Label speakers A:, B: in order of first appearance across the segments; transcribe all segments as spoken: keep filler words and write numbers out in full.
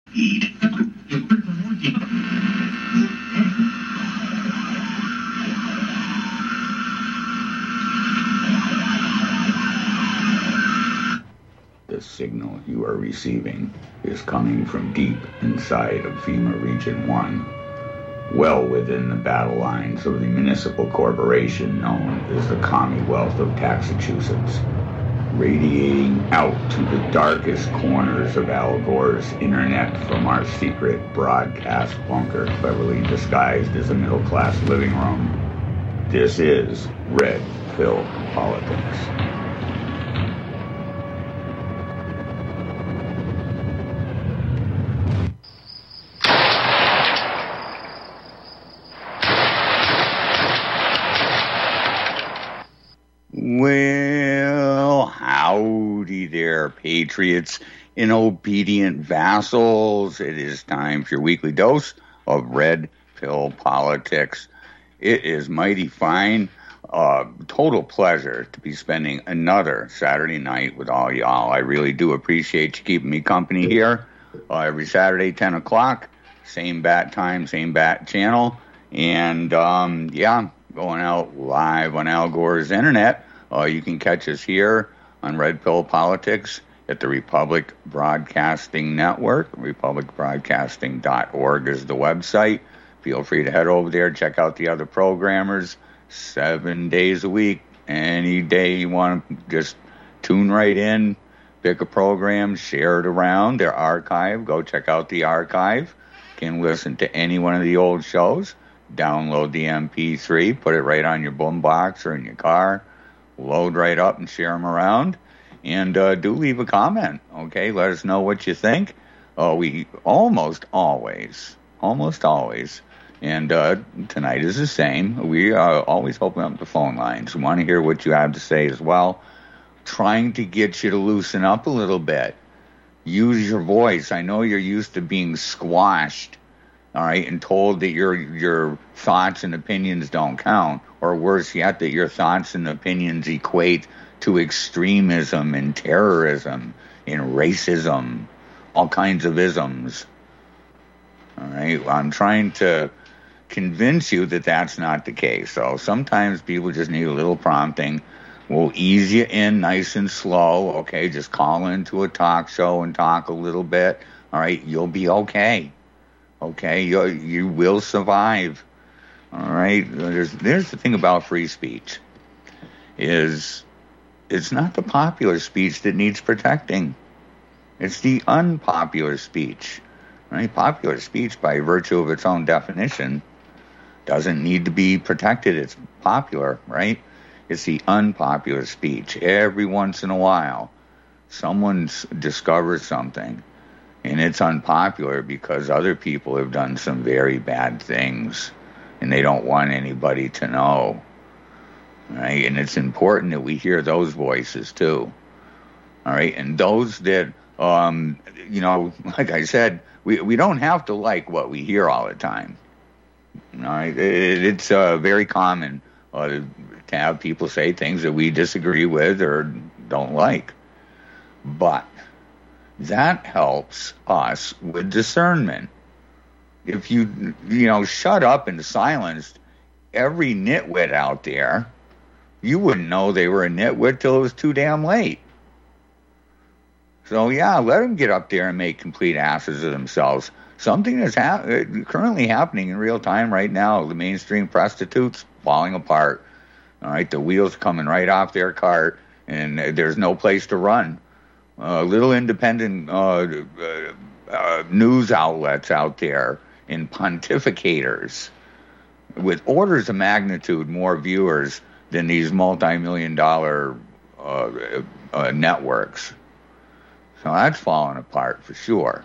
A: The signal you are receiving is coming from deep inside of FEMA Region one, well within the battle lines of the municipal corporation known as the Commonwealth of Massachusetts, radiating out to the darkest corners of Al Gore's internet from our secret broadcast bunker cleverly disguised as a middle-class living room. This is Red Pill Politics. Well, howdy there, patriots and obedient vassals. It is time for your weekly dose of Red Pill Politics. It is mighty fine. Uh, total pleasure to be spending another Saturday night with all y'all. I really do appreciate you keeping me company here. Uh, every Saturday, ten o'clock, same bat time, same bat channel. And, um, yeah, going out live on Al Gore's internet. Uh, you can catch us here on Red Pill Politics at the Republic Broadcasting Network. republic broadcasting dot org is the website. Feel free to head over there, check out the other programmers, seven days a week. Any day you want to just tune right in, pick a program, share it around. Their archive, go check out the archive. You can listen to any one of the old shows. Download the M P three, put it right on your boombox or in your car. Load right up and share them around. And uh, do leave a comment, okay? Let us know what you think. Uh, we almost always, almost always, and uh, tonight is the same. We uh, always open up the phone lines. We want to hear what you have to say as well. Trying to get you to loosen up a little bit. Use your voice. I know you're used to being squashed, all right, and told that your your thoughts and opinions don't count, or worse yet, that your thoughts and opinions equate to extremism and terrorism and racism, all kinds of isms. All right, well, I'm trying to convince you that that's not the case. So sometimes people just need a little prompting. We'll ease you in nice and slow, okay? Just call into a talk show and talk a little bit, all right? You'll be okay. Okay, you you will survive. All right. There's there's the thing about free speech, is it's not the popular speech that needs protecting. It's the unpopular speech. Right? Popular speech, by virtue of its own definition, doesn't need to be protected. It's popular, right? It's the unpopular speech. Every once in a while, someone discovers something. And it's unpopular because other people have done some very bad things, and they don't want anybody to know, right? And it's important that we hear those voices too, all right? And those that, um, you know, like I said, we we don't have to like what we hear all the time, all right? It, it's uh, very common uh, to have people say things that we disagree with or don't like, but that helps us with discernment. If you, you know, shut up and silenced every nitwit out there, you wouldn't know they were a nitwit till it was too damn late. So, yeah, let them get up there and make complete asses of themselves. Something that's ha- currently happening in real time right now. The mainstream prostitutes falling apart. All right, the wheels coming right off their cart, and there's no place to run. Uh, little independent uh, uh, uh, news outlets out there and pontificators with orders of magnitude more viewers than these multi-million dollar uh, uh, networks. So that's falling apart for sure.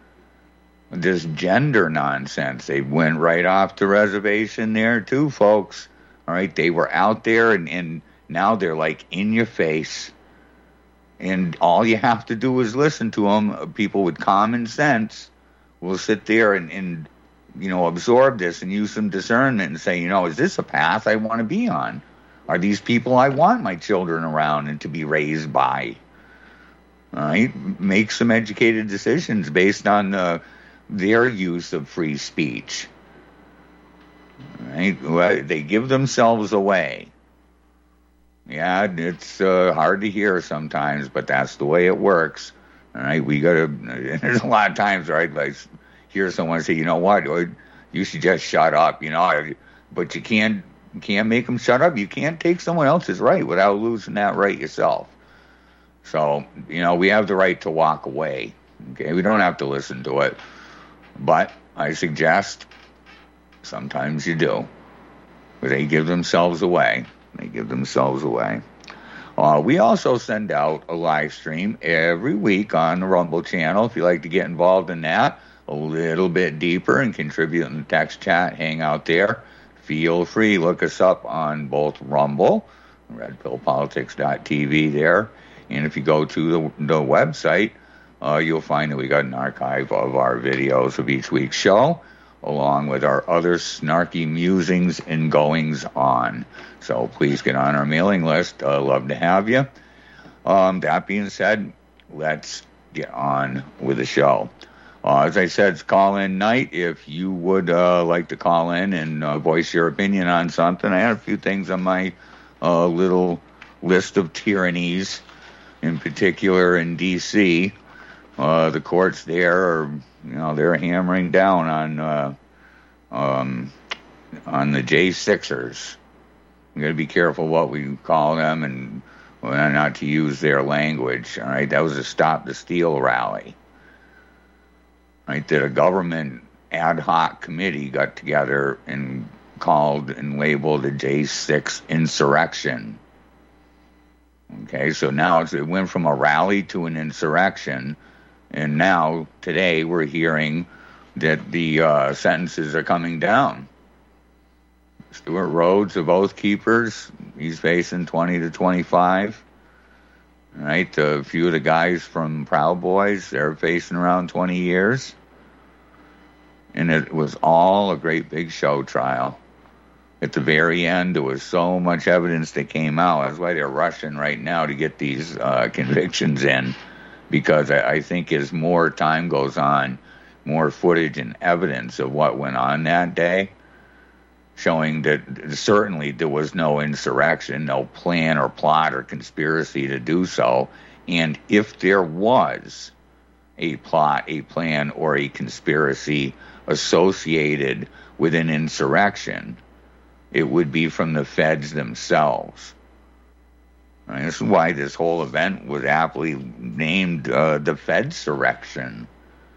A: This gender nonsense, they went right off the reservation there too, folks. All right, they were out there, and, and now they're like in your face. And all you have to do is listen to them. People with common sense will sit there and, and, you know, absorb this and use some discernment and say, you know, is this a path I want to be on? Are these people I want my children around and to be raised by? All right? Make some educated decisions based on, uh, their use of free speech. Right? Well, they give themselves away. Yeah, it's uh, hard to hear sometimes, but that's the way it works. All right, we got to. There's a lot of times where I'd like hear someone say, "You know what? You should just shut up." You know, but you can't you can't make them shut up. You can't take someone else's right without losing that right yourself. So, you know, we have the right to walk away. Okay, we don't have to listen to it, but I suggest sometimes you do. But they give themselves away. They give themselves away. Uh, we also send out a live stream every week on the Rumble channel. If you'd like to get involved in that a little bit deeper and contribute in the text chat, hang out there, feel free. Look us up on both Rumble, red pill politics dot t v there. And if you go to the, the website, uh, you'll find that we got an archive of our videos of each week's show, along with our other snarky musings and goings on. So please get on our mailing list. Uh, love to have you. Um, that being said, let's get on with the show. Uh, as I said, it's call-in night. If you would uh, like to call in and uh, voice your opinion on something, I had a few things on my uh, little list of tyrannies, in particular in D C Uh, the courts there are, you know, they're hammering down on uh, um, on the J sixers. We got to be careful what we call them and well, not to use their language. All right, that was a Stop the Steal rally. Right, that a government ad hoc committee got together and called and labeled a J six insurrection. Okay, so now it's, it went from a rally to an insurrection, and now today we're hearing that the uh, sentences are coming down. Stuart Rhodes of Oath Keepers, he's facing twenty to twenty-five. Right, a few of the guys from Proud Boys, they're facing around twenty years. And it was all a great big show trial. At the very end, there was so much evidence that came out. That's why they're rushing right now to get these uh, convictions in, because I, I think as more time goes on, more footage and evidence of what went on that day, showing that certainly there was no insurrection, no plan or plot or conspiracy to do so. And if there was a plot, a plan, or a conspiracy associated with an insurrection, it would be from the feds themselves. Right? This is why this whole event was aptly named uh, the Fedsurrection.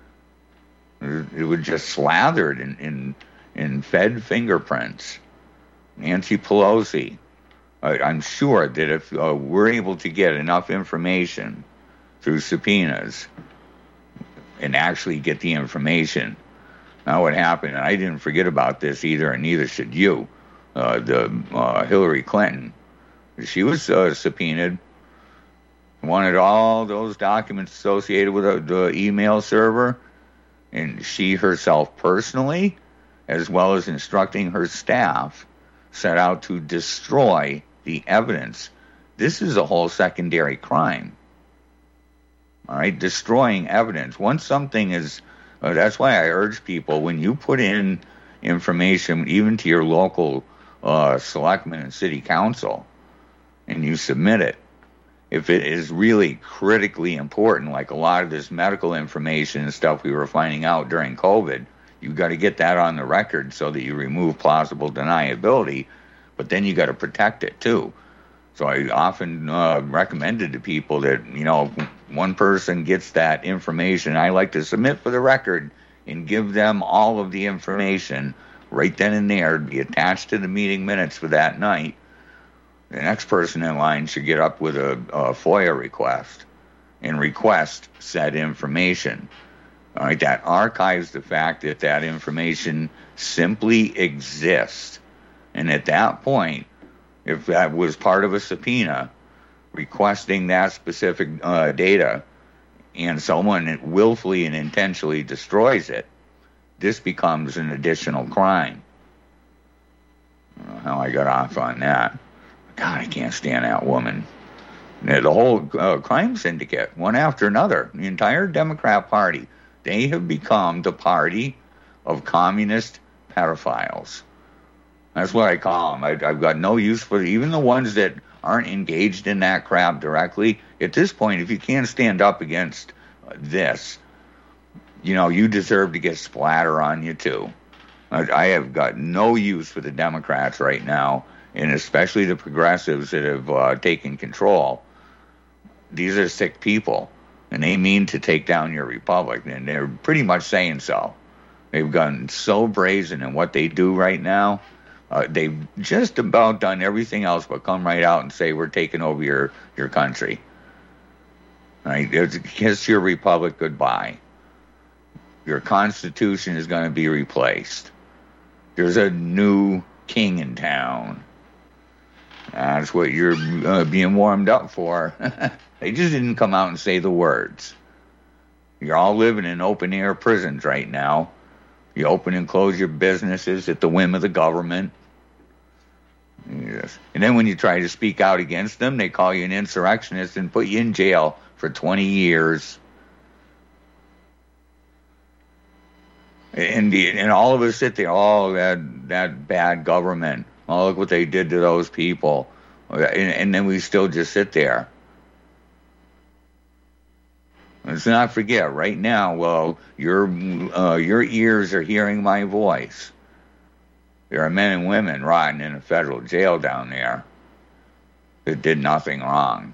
A: It was just slathered in, in, in Fed fingerprints. Nancy Pelosi. I, I'm sure that if uh, we're able to get enough information through subpoenas and actually get the information, now what happened, and I didn't forget about this either, and neither should you, Uh, the uh, Hillary Clinton, she was uh, subpoenaed, wanted all those documents associated with the, the email server, and she herself personally, as well as instructing her staff, set out to destroy the evidence. This is a whole secondary crime. All right, destroying evidence. Once something is, uh, that's why I urge people, when you put in information, even to your local Uh, selectmen and city council, and you submit it, if it is really critically important, like a lot of this medical information and stuff we were finding out during COVID, you've got to get that on the record so that you remove plausible deniability, but then you got to protect it too. So I often uh, recommended to people that, you know, one person gets that information, I like to submit for the record and give them all of the information right then and there, be attached to the meeting minutes for that night. The next person in line should get up with a, a FOIA request and request said information. All right, that archives the fact that that information simply exists. And at that point, if that was part of a subpoena requesting that specific uh, data, and someone willfully and intentionally destroys it, this becomes an additional crime. I don't know how I got off on that. God, I can't stand that woman. The whole uh, crime syndicate, one after another, the entire Democrat Party, They have become the party of communist pedophiles. That's what I call them. I, I've got no use for even the ones that aren't engaged in that crap directly. At this point, if you can't stand up against this, you know, you deserve to get splatter on you too. I, I have got no use for the Democrats right now, and especially the progressives that have uh, taken control. These are sick people, and they mean to take down your republic, and they're pretty much saying so. They've gotten so brazen in what they do right now. Uh, they've just about done everything else but come right out and say, we're taking over your, your country. Right? Kiss your republic goodbye. Your constitution is going to be replaced. There's a new king in town. That's what you're uh, being warmed up for. They just didn't come out and say the words. You're all living in open-air prisons right now. You open and close your businesses at the whim of the government. Yes. And then when you try to speak out against them, they call you an insurrectionist and put you in jail for twenty years. And, the, and all of us sit there, oh, that, that bad government. Oh, look what they did to those people. And, and then we still just sit there. Let's not forget, right now, well, your uh, your ears are hearing my voice. There are men and women rotting in a federal jail down there that did nothing wrong.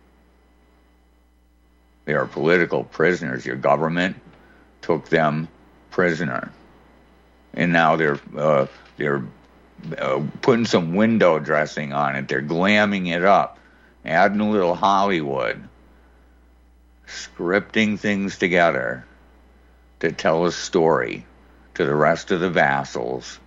A: They are political prisoners. Your government took them prisoner, and now they're uh, they're uh, putting some window dressing on it. They're glamming it up, adding a little Hollywood, scripting things together to tell a story to the rest of the vassals.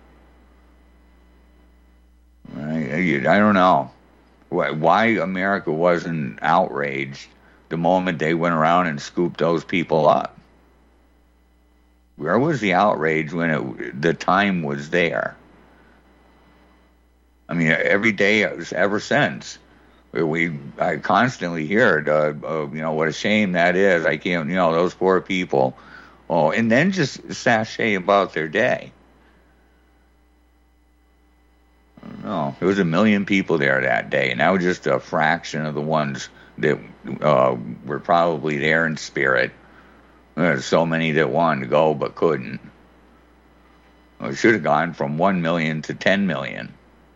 A: I, I don't know why America wasn't outraged the moment they went around and scooped those people up. Where was the outrage when it, the time was there? I mean, every day ever since. We, I constantly hear it, uh, uh, you know, what a shame that is. I can't, you know, those poor people. Oh, and then just sashay about their day. I don't know. There was a million people there that day, and that was just a fraction of the ones that uh, were probably there in spirit. There's so many that wanted to go but couldn't. Well, it should have gone from one million to ten million.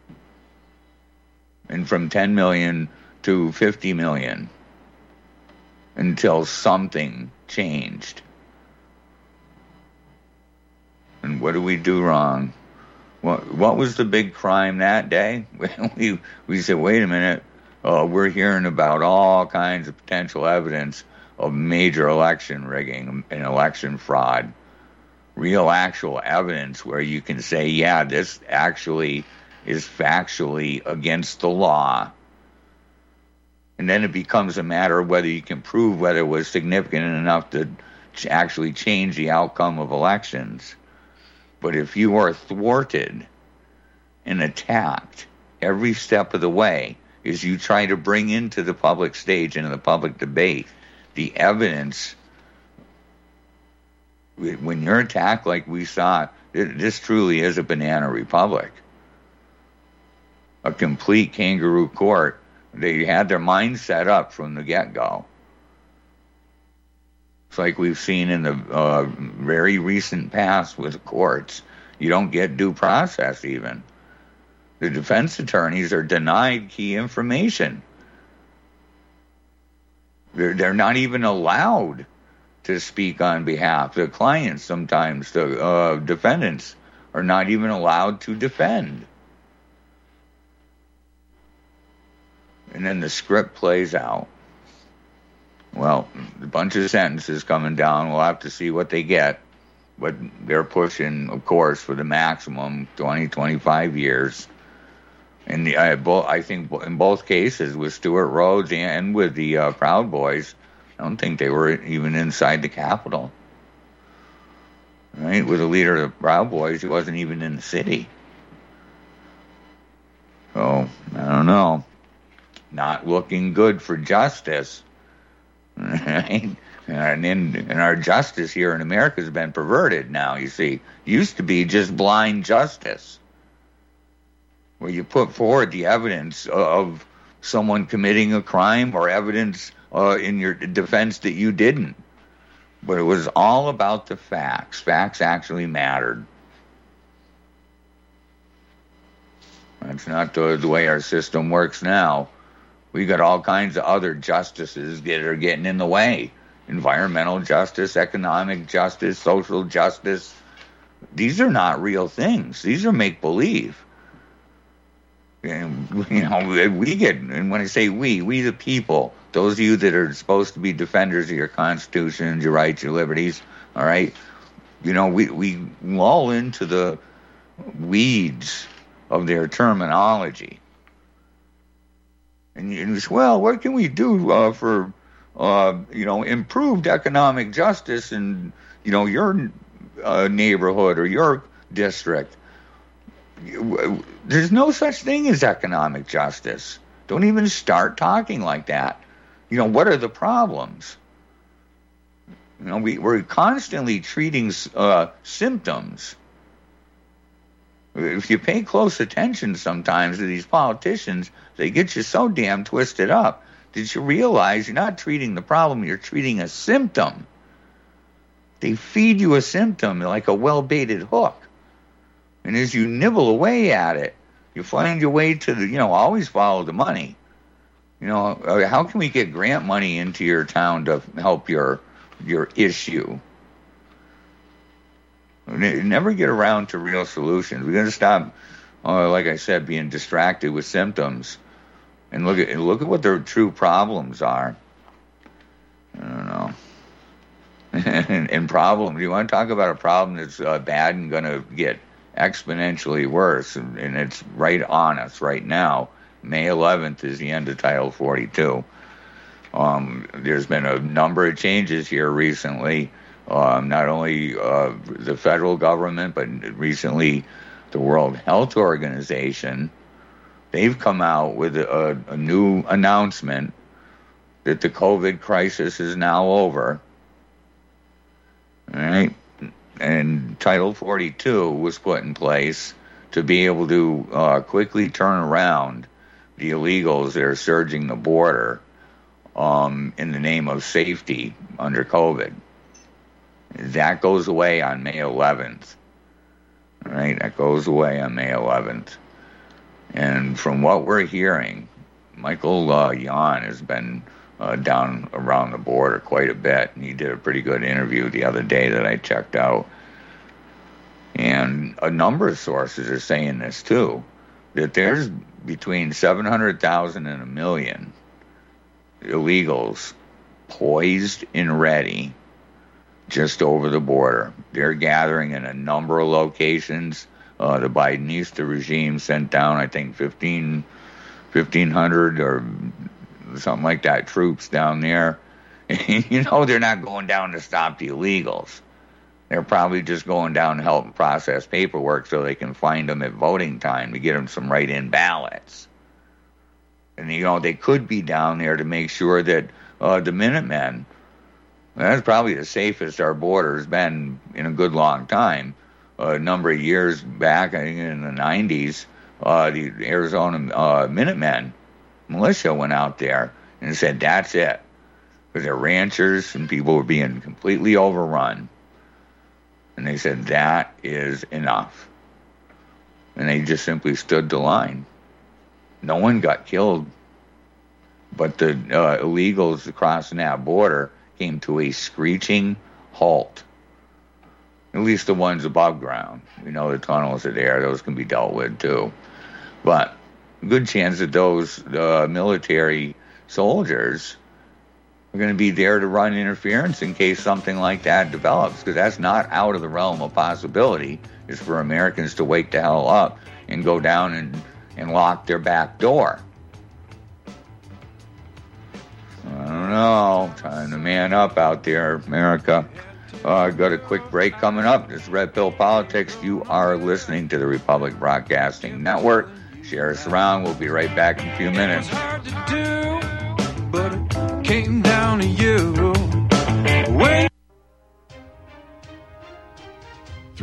A: And from ten million to fifty million until something changed. And what did we do wrong? What, what was the big crime that day? we, we said, wait a minute, uh, we're hearing about all kinds of potential evidence of major election rigging and election fraud. Real actual evidence where you can say, yeah, this actually is factually against the law. And then it becomes a matter of whether you can prove whether it was significant enough to ch- actually change the outcome of elections. But if you are thwarted and attacked every step of the way as you try to bring into the public stage, into the public debate, the evidence, when you're attacked like we saw, this truly is a banana republic. A complete kangaroo court. They had their mind set up from the get-go. It's like we've seen in the uh, very recent past with the courts. You don't get due process even. The defense attorneys are denied key information. They're, they're not even allowed to speak on behalf. The clients sometimes, the uh, defendants, are not even allowed to defend. And then the script plays out. Well, a bunch of sentences coming down. We'll have to see what they get. But they're pushing, of course, for the maximum twenty, twenty-five years. And the, I, bo- I think in both cases, with Stuart Rhodes and with the uh, Proud Boys, I don't think they were even inside the Capitol. Right? With the leader of the Proud Boys, he wasn't even in the city. So, I don't know. Not looking good for justice. Right? And, in, and our justice here in America has been perverted now, you see. It used to be just blind justice, where you put forward the evidence of someone committing a crime or evidence uh, in your defense that you didn't. But it was all about the facts. Facts actually mattered. That's not the, the way our system works now. We got all kinds of other justices that are getting in the way. Environmental justice, economic justice, social justice. These are not real things. These are make-believe. And, you know, we get, and when I say we, we the people, those of you that are supposed to be defenders of your Constitution, your rights, your liberties, all right, you know, we, we lull into the weeds of their terminology. And you say, well, what can we do uh, for, uh, you know, improved economic justice in, you know, your uh, neighborhood or your district? There's no such thing as economic justice. Don't even start talking like that. You know, what are the problems? You know, we, we're constantly treating uh, symptoms. If you pay close attention sometimes to these politicians, they get you so damn twisted up. Did you realize you're not treating the problem, you're treating a symptom? They feed you a symptom like a well-baited hook. And as you nibble away at it, you find your way to the, you know, always follow the money. You know, how can we get grant money into your town to help your your issue? Never get around to real solutions. We're going to stop, uh, like I said, being distracted with symptoms and look at look at what their true problems are. I don't know. and, and problems. You want to talk about a problem that's uh, bad and going to get exponentially worse, and, and it's right on us right now. May eleventh is the end of Title forty-two. Um, there's been a number of changes here recently, um, not only uh, the federal government, but recently the World Health Organization. They've come out with a, a new announcement that the COVID crisis is now over. All right? And Title forty-two was put in place to be able to uh, quickly turn around the illegals that are surging the border um, in the name of safety under COVID. That goes away on May eleventh. All right, that goes away on May eleventh. And from what we're hearing, Michael uh, Yon has been uh, down around the border quite a bit, and he did a pretty good interview the other day that I checked out. And a number of sources are saying this too, that there's between seven hundred thousand and a million illegals poised and ready just over the border. They're gathering in a number of locations. Uh, the Bidenista regime sent down, I think, fifteen, fifteen hundred or something like that troops down there. And, you know, they're not going down to stop the illegals. They're probably just going down to help process paperwork so they can find them at voting time to get them some write-in ballots. And, you know, they could be down there to make sure that uh, the Minutemen, that's probably the safest our border has been in a good long time. Uh, a number of years back, I think in the nineties, uh, the Arizona uh, Minutemen militia went out there and said, that's it. Because they're ranchers and people were being completely overrun. And they said, that is enough. And they just simply stood the line. No one got killed. But the uh, illegals crossing that border came to a screeching halt. At least the ones above ground. We know the tunnels are there. Those can be dealt with, too. But good chance that those uh, military soldiers are going to be there to run interference in case something like that develops, because that's not out of the realm of possibility, is for Americans to wake the hell up and go down and, and lock their back door. I don't know. Time to man up out there, America. Uh, got a quick break coming up. This is Red Pill Politics. You are listening to the Republic Broadcasting Network. Share us around. We'll be right back in a few minutes.
B: It's hard to do, but it came down to you.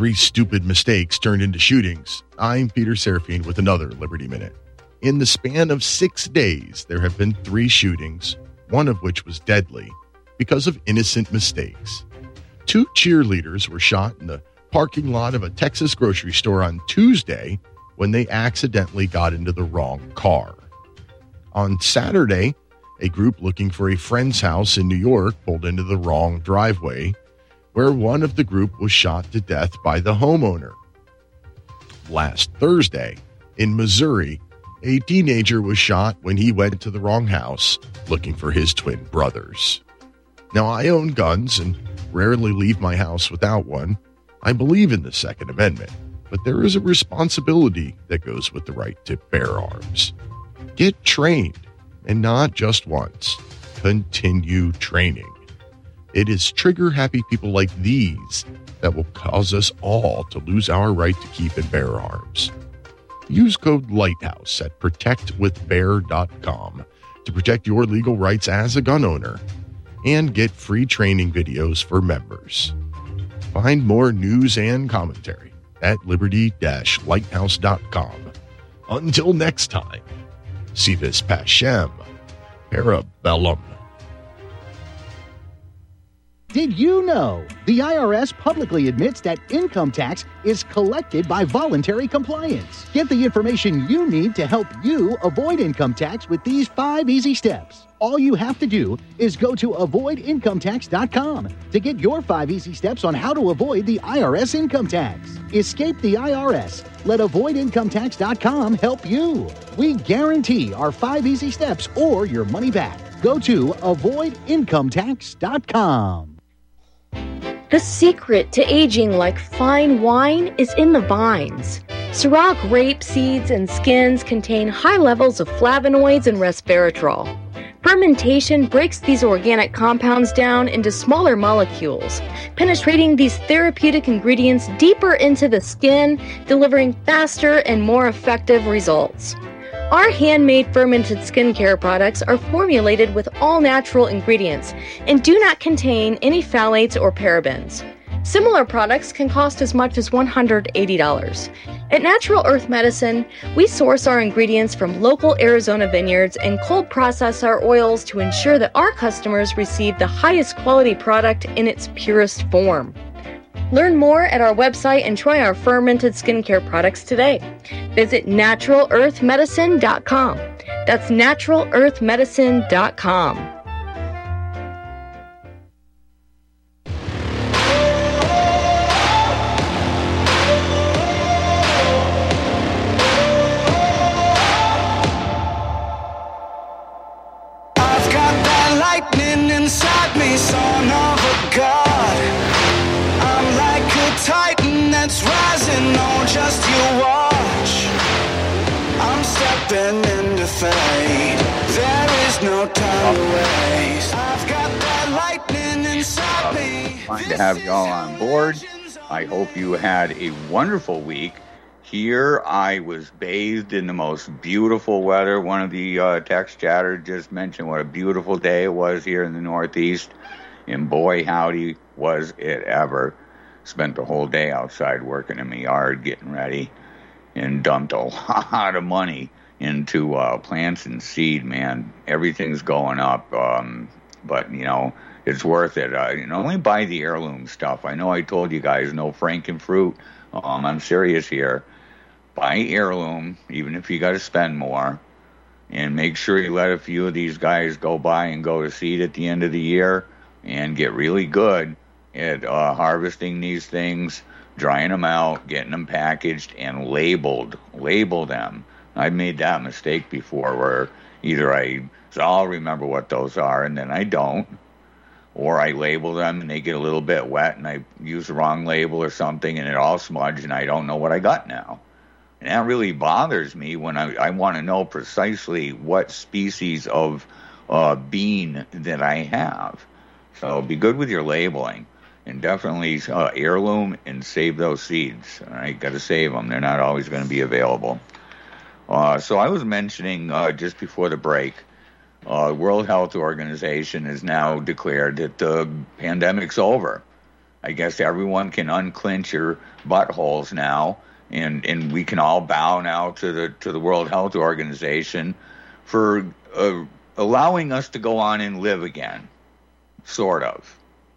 B: three stupid mistakes turned into shootings. I'm Peter Serafine with another Liberty Minute. In the span of six days, there have been three shootings, one of which was deadly, because of innocent mistakes. Two cheerleaders were shot in the parking lot of a Texas grocery store on Tuesday when they accidentally got into the wrong car. On Saturday, a group looking for a friend's house in New York pulled into the wrong driveway, where one of the group was shot to death by the homeowner. Last Thursday, in Missouri, a teenager was shot when he went to the wrong house looking for his twin brothers. Now, I own guns and rarely leave my house without one. I believe in the Second Amendment, but there is a responsibility that goes with the right to bear arms. Get trained, and not just once. Continue training. It is trigger-happy people like these that will cause us all to lose our right to keep and bear arms. Use code LIGHTHOUSE at protect with bear dot com to protect your legal rights as a gun owner and get free training videos for members. Find more news and commentary at liberty dash lighthouse dot com. Until next time, si vis pacem, parabellum.
C: Did you know the I R S publicly admits that income tax is collected by voluntary compliance? Get the information you need to help you avoid income tax with these five easy steps. All you have to do is go to avoid income tax dot com to get your five easy steps on how to avoid the I R S income tax. Escape the I R S. Let avoid income tax dot com help you. We guarantee our five easy steps or your money back. Go to avoid income tax dot com.
D: The secret to aging like fine wine is in the vines. Syrah grape seeds and skins contain high levels of flavonoids and resveratrol. Fermentation breaks these organic compounds down into smaller molecules, penetrating these therapeutic ingredients deeper into the skin, delivering faster and more effective results. Our handmade fermented skincare products are formulated with all-natural ingredients and do not contain any phthalates or parabens. Similar products can cost as much as one hundred eighty dollars. At Natural Earth Medicine, we source our ingredients from local Arizona vineyards and cold process our oils to ensure that our customers receive the highest quality product in its purest form. Learn more at our website and try our fermented skincare products today. Visit natural earth medicine dot com. That's natural earth medicine dot com.
E: I've got that lightning inside me, son of a god. Titan that's rising on just you watch. I'm stepping into fate. There is no time to waste. I've got that lightning inside me.
A: Fine to have y'all on board. I hope you had a wonderful week. Here I was bathed in the most beautiful weather. One of the uh, text chatters just mentioned what a beautiful day it was here in the Northeast. And boy, howdy, was it ever. Spent the whole day outside working in my yard, getting ready, and dumped a lot of money into uh, plants and seed, man. Everything's going up, um, but, you know, it's worth it. Uh, you know, only buy the heirloom stuff. I know I told you guys no frankenfruit. Um, I'm serious here. Buy heirloom, even if you got to spend more, and make sure you let a few of these guys go by and go to seed at the end of the year and get really good at uh, harvesting these things, drying them out, getting them packaged, and labeled. Label them. I've made that mistake before where either I, so I'll remember what those are, and then I don't, or I label them and they get a little bit wet and I use the wrong label or something and it all smudged and I don't know what I got now. And that really bothers me when I, I want to know precisely what species of uh, bean that I have. So be good with your labeling. And definitely uh, heirloom and save those seeds. All right, got to save them. They're not always going to be available. Uh, so I was mentioning uh, just before the break, uh, World Health Organization has now declared that the pandemic's over. I guess everyone can unclench your buttholes now, and, and we can all bow now to the to the World Health Organization for uh, allowing us to go on and live again, sort of.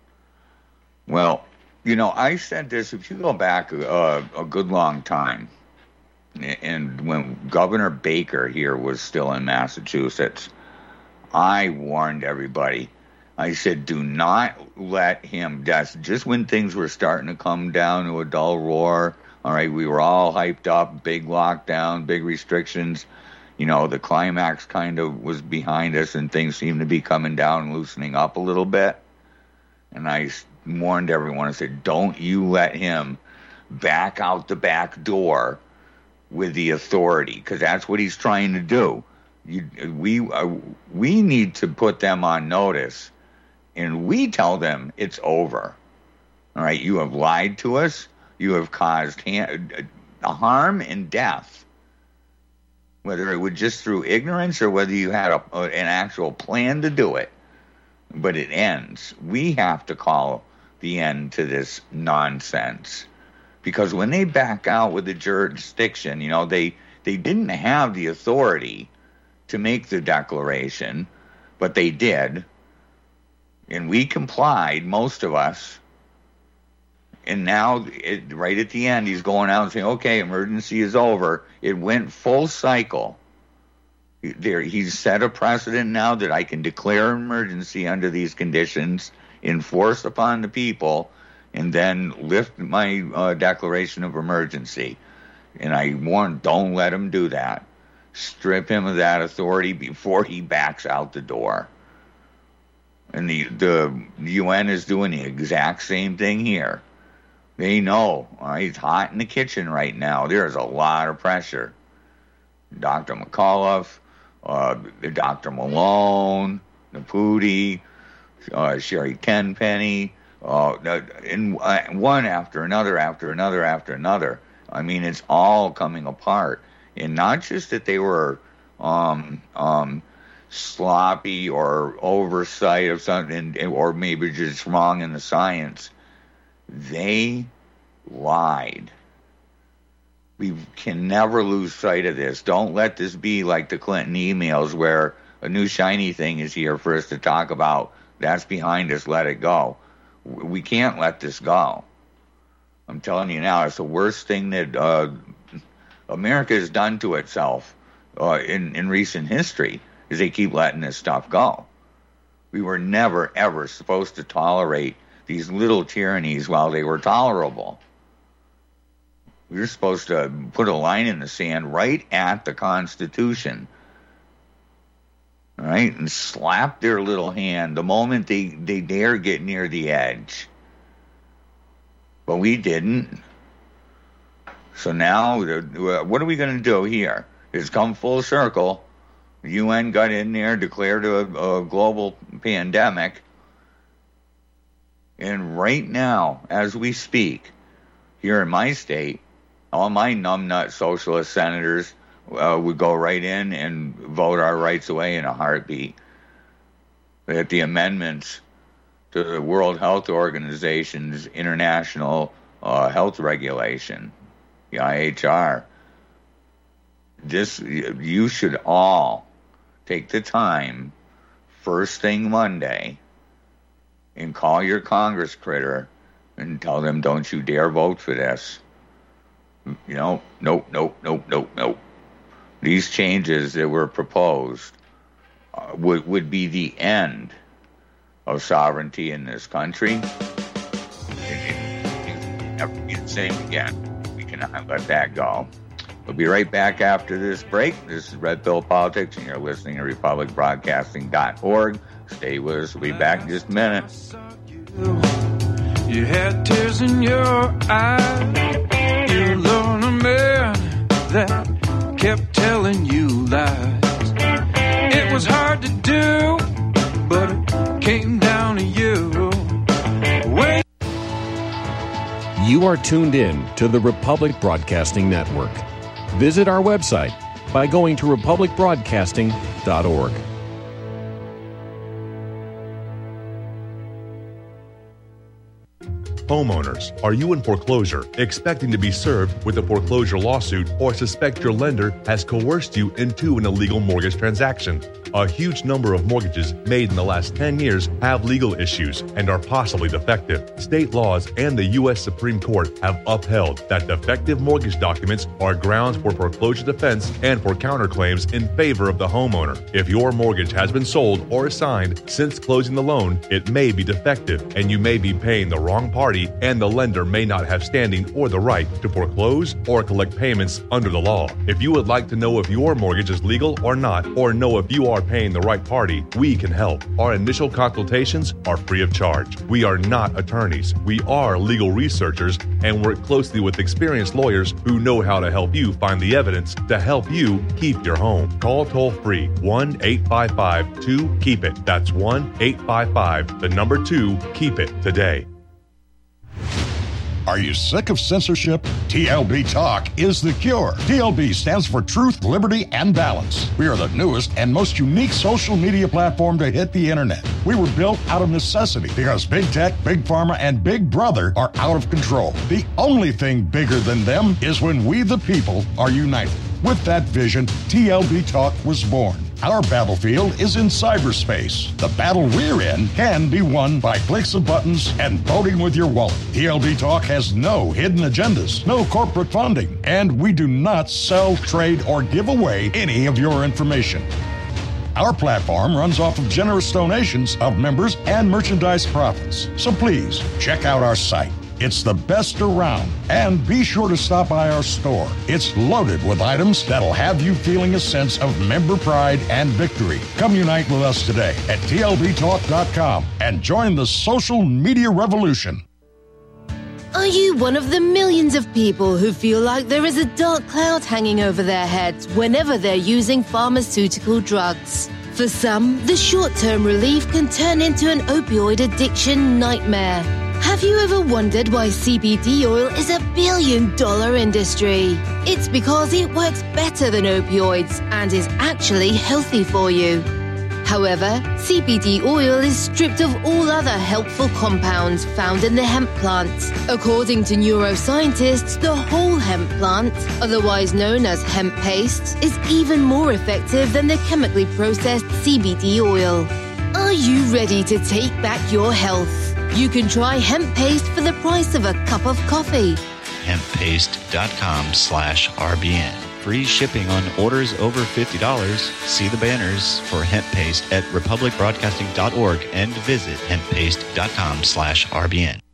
A: Well, you know, I said this, if you go back uh, a good long time, and when Governor Baker here was still in Massachusetts, I warned everybody. I said, do not let him, that's just when things were starting to come down to a dull roar. All right, we were all hyped up, big lockdown, big restrictions. You know, the climax kind of was behind us and things seemed to be coming down and loosening up a little bit. And I warned everyone, I said, don't you let him back out the back door with the authority, because that's what he's trying to do. You, we, uh, we need to put them on notice. And we tell them it's over. All right, you have lied to us. You have caused ha- harm and death, whether it was just through ignorance or whether you had a, an actual plan to do it. But it ends. We have to call the end to this nonsense. Because when they back out with the jurisdiction, you know, they, they didn't have the authority to make the declaration, but they did. And we complied, most of us. And now, it, right at the end, he's going out and saying, okay, emergency is over. It went full cycle. There, he's set a precedent now that I can declare emergency under these conditions, enforce upon the people, and then lift my uh, declaration of emergency. And I warn, don't let him do that. Strip him of that authority before he backs out the door. And the, the U N is doing the exact same thing here. They know, all right, it's hot in the kitchen right now. There's a lot of pressure. Doctor McAuliffe, uh, Doctor Malone, Naputi, uh, Sherry Tenpenny, uh, and uh, one after another, after another, after another. I mean, it's all coming apart. And not just that they were um, um, sloppy or oversight of something, or maybe just wrong in the science. They lied. We can never lose sight of this. Don't let this be like the Clinton emails where a new shiny thing is here for us to talk about. That's behind us. Let it go. We can't let this go. I'm telling you now, it's the worst thing that uh, America has done to itself uh, in, in recent history, is they keep letting this stuff go. We were never, ever supposed to tolerate these little tyrannies while they were tolerable. We were supposed to put a line in the sand right at the Constitution, all right, and slap their little hand the moment they, they dare get near the edge. But we didn't. So now, what are we going to do here? It's come full circle. The U N got in there, declared a, a global pandemic. And right now, as we speak, here in my state, all my numbnut socialist senators uh, would go right in and vote our rights away in a heartbeat. That the amendments to the World Health Organization's international uh, health regulation, the I H R, this, you should all take the time first thing Monday and call your Congress critter and tell them, don't you dare vote for this. You know, nope, nope, nope, nope, nope. These changes that were proposed uh, would, would be the end of sovereignty in this country. It will never be the same again. We cannot let that go. We'll be right back after this break. This is Red Pill Politics, and you're listening to republic broadcasting dot org. Stay with us. We'll be back in just a minute.
E: You had tears in your eyes. You loved a man that kept telling you lies. It was hard to do, but it came down to you. When
F: you are tuned in to the Republic Broadcasting Network. Visit our website by going to republic broadcasting dot org.
G: Homeowners, are you in foreclosure, expecting to be served with a foreclosure lawsuit, or suspect your lender has coerced you into an illegal mortgage transaction? A huge number of mortgages made in the last ten years have legal issues and are possibly defective. State laws and the U S Supreme Court have upheld that defective mortgage documents are grounds for foreclosure defense and for counterclaims in favor of the homeowner. If your mortgage has been sold or assigned since closing the loan, it may be defective and you may be paying the wrong party, and the lender may not have standing or the right to foreclose or collect payments under the law. If you would like to know if your mortgage is legal or not, or know if you are paying the right party, we can help. Our initial consultations are free of charge. We are not attorneys. We are legal researchers and work closely with experienced lawyers who know how to help you find the evidence to help you keep your home. Call toll free one eight five five two keep it. That's one eight five five, the number two, keep it today.
H: Are you sick of censorship? T L B Talk is the cure. T L B stands for Truth, Liberty, and Balance. We are the newest and most unique social media platform to hit the internet. We were built out of necessity because big tech, big pharma, and big brother are out of control. The only thing bigger than them is when we the people are united. With that vision, T L B Talk was born. Our battlefield is in cyberspace. The battle we're in can be won by clicks of buttons and voting with your wallet. T L B Talk has no hidden agendas, no corporate funding, and we do not sell, trade, or give away any of your information. Our platform runs off of generous donations of members and merchandise profits. So please, check out our site. It's the best around. And be sure to stop by our store. It's loaded with items that'll have you feeling a sense of member pride and victory. Come unite with us today at T L B talk dot com and join the social media revolution.
I: Are you one of the millions of people who feel like there is a dark cloud hanging over their heads whenever they're using pharmaceutical drugs? For some, the short-term relief can turn into an opioid addiction nightmare. Have you ever wondered why C B D oil is a billion-dollar industry? It's because it works better than opioids and is actually healthy for you. However, C B D oil is stripped of all other helpful compounds found in the hemp plant. According to neuroscientists, the whole hemp plant, otherwise known as hemp paste, is even more effective than the chemically processed C B D oil. Are you ready to take back your health? You can try hemp paste for the price of a cup of coffee.
J: hemp paste dot com slash R B N. Free shipping on orders over fifty dollars. See the banners for hemp paste at republic broadcasting dot org and visit hemp paste dot com slash R B N.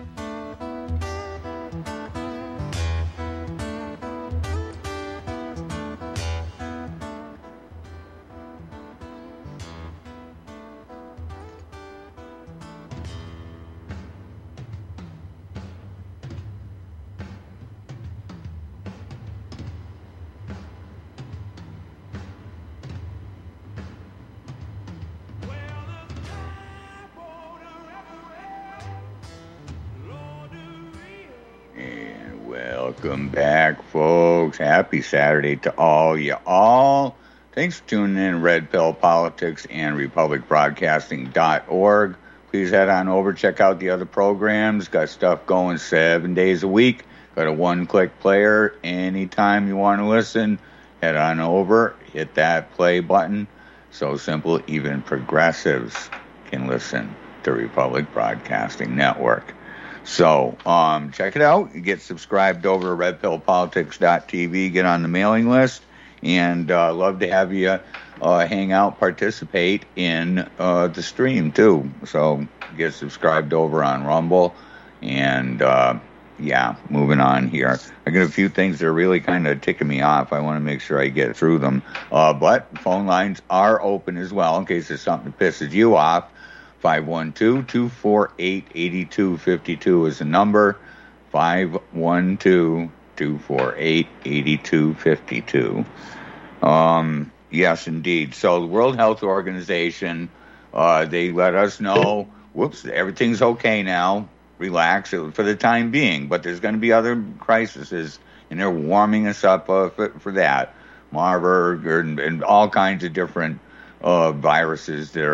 A: Welcome back, folks. Happy Saturday to all you all. Thanks for tuning in, Red Pill Politics and republic broadcasting dot org. Please head on over, check out the other programs. Got stuff going seven days a week. Got a one-click player. Anytime you want to listen, head on over, hit that play button. So simple, even progressives can listen to Republic Broadcasting Network. So um, check it out. You get subscribed over to red pill politics dot t v. Get on the mailing list, and uh, love to have you uh, hang out, participate in uh, the stream too. So get subscribed over on Rumble, and uh, yeah, moving on here. I got a few things that are really kind of ticking me off. I want to make sure I get through them. Uh, but phone lines are open as well in case there's something that pisses you off. five one two, two four eight, eight two five two is the number. five one two, two four eight, eight two five two. Um, yes, indeed. So the World Health Organization, uh, they let us know, whoops, everything's okay now. Relax for the time being. But there's going to be other crises, and they're warming us up uh, for, for that. Marburg and, and all kinds of different uh, viruses that are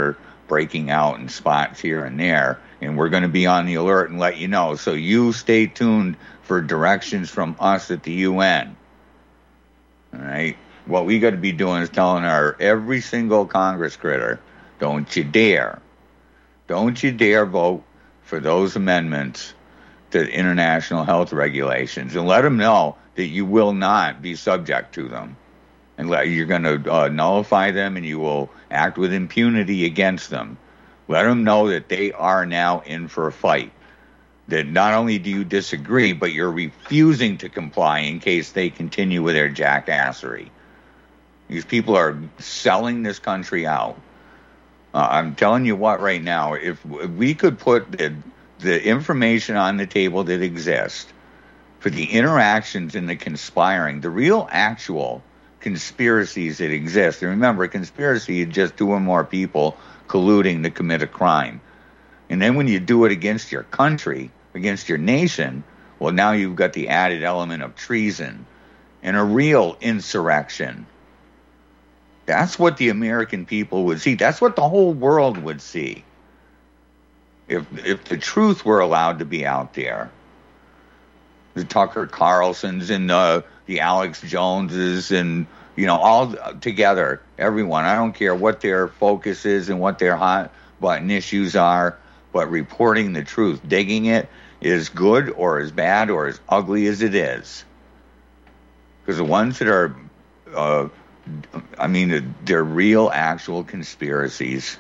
A: breaking out in spots here and there, and we're going to be on the alert and let you know. So you stay tuned for directions from us at the U N. All right? What we got to be doing is telling our every single Congress critter, don't you dare, don't you dare vote for those amendments to international health regulations, and let them know that you will not be subject to them. And let, you're going to uh, nullify them, and you will act with impunity against them. Let them know that they are now in for a fight. That not only do you disagree, but you're refusing to comply in case they continue with their jackassery. These people are selling this country out. Uh, I'm telling you what right now, if we could put the, the information on the table that exists for the interactions and the conspiring, the real actual conspiracies that exist. And remember, a conspiracy is just two or more people colluding to commit a crime. And then when you do it against your country, against your nation, well, now you've got the added element of treason and a real insurrection. That's what the American people would see. That's what the whole world would see. If if the truth were allowed to be out there. The Tucker Carlsons and the, the Alex Joneses and, you know, all together, everyone. I don't care what their focus is and what their hot button issues are, but reporting the truth, digging it, is good or as bad or as ugly as it is. Because the ones that are, uh, I mean, they're real, actual conspiracies,